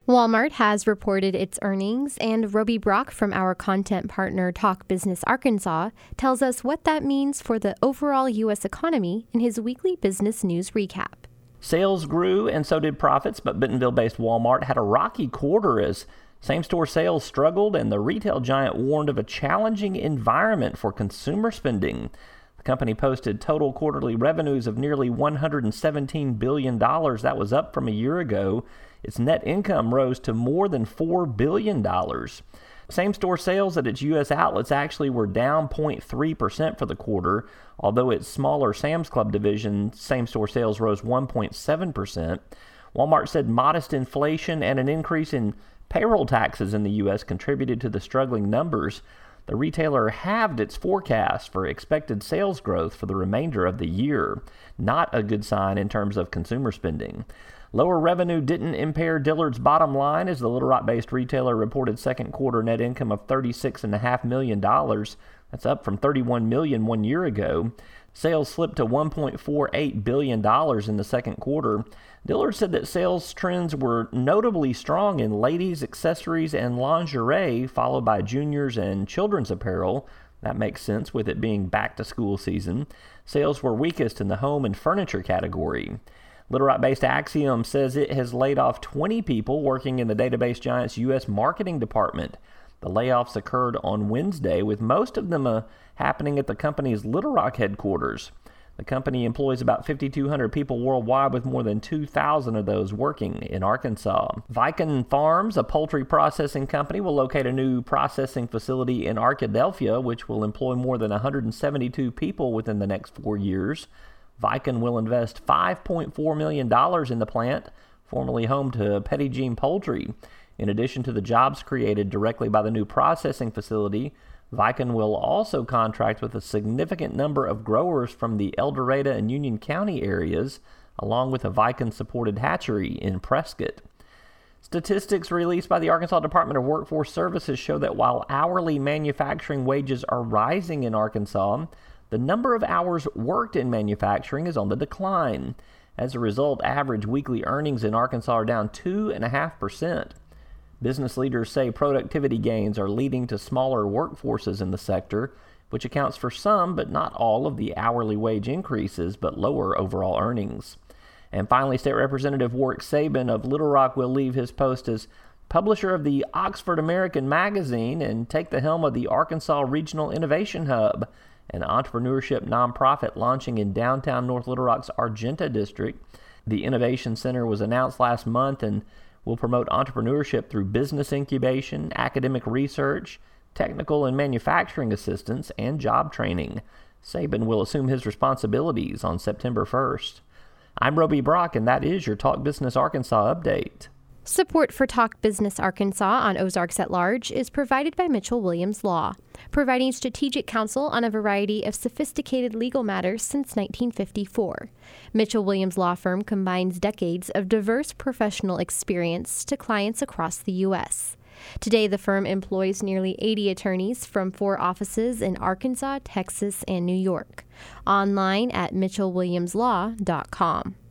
Walmart has reported its earnings, and Roby Brock from our content partner Talk Business Arkansas tells us what that means for the overall U.S. economy in his weekly business news recap. Sales grew and so did profits, but Bentonville-based Walmart had a rocky quarter as same-store sales struggled and the retail giant warned of a challenging environment for consumer spending. The company posted total quarterly revenues of nearly $117 billion. That was up from a year ago. Its net income rose to more than $4 billion. Same-store sales at its U.S. outlets actually were down 0.3% for the quarter, although its smaller Sam's Club division same-store sales rose 1.7%. Walmart said modest inflation and an increase in payroll taxes in the U.S. contributed to the struggling numbers. The retailer halved its forecast for expected sales growth for the remainder of the year. Not a good sign in terms of consumer spending. Lower revenue didn't impair Dillard's bottom line as the Little Rock-based retailer reported second quarter net income of $36.5 million. That's up from $31 million 1 year ago. Sales slipped to $1.48 billion in the second quarter. Dillard said that sales trends were notably strong in ladies' accessories and lingerie, followed by juniors and children's apparel. That makes sense with it being back-to-school season. Sales were weakest in the home and furniture category. Little Rock-based Axiom says it has laid off 20 people working in the database giant's U.S. marketing department. The layoffs occurred on Wednesday, with most of them happening at the company's Little Rock headquarters. The company employs about 5,200 people worldwide, with more than 2,000 of those working in Arkansas. Viken Farms, a poultry processing company, will locate a new processing facility in Arkadelphia, which will employ more than 172 people within the next 4 years. Viken will invest $5.4 million in the plant, formerly home to Petit Jean Poultry. In addition to the jobs created directly by the new processing facility, Viken will also contract with a significant number of growers from the El Dorado and Union County areas, along with a Viken-supported hatchery in Prescott. Statistics released by the Arkansas Department of Workforce Services show that while hourly manufacturing wages are rising in Arkansas, the number of hours worked in manufacturing is on the decline. As a result, average weekly earnings in Arkansas are down 2.5%. Business leaders say productivity gains are leading to smaller workforces in the sector, which accounts for some but not all of the hourly wage increases, but lower overall earnings. And finally, State Representative Warwick Sabin of Little Rock will leave his post as publisher of the Oxford American magazine and take the helm of the Arkansas Regional Innovation Hub, an entrepreneurship nonprofit launching in downtown North Little Rock's Argenta district. The Innovation Center was announced last month and will promote entrepreneurship through business incubation, academic research, technical and manufacturing assistance, and job training. Sabin will assume his responsibilities on September 1st. I'm Roby Brock, and that is your Talk Business Arkansas update. Support for Talk Business Arkansas on Ozarks at Large is provided by Mitchell Williams Law, providing strategic counsel on a variety of sophisticated legal matters since 1954. Mitchell Williams Law Firm combines decades of diverse professional experience to clients across the U.S. Today, the firm employs nearly 80 attorneys from 4 offices in Arkansas, Texas, and New York. Online at mitchellwilliamslaw.com.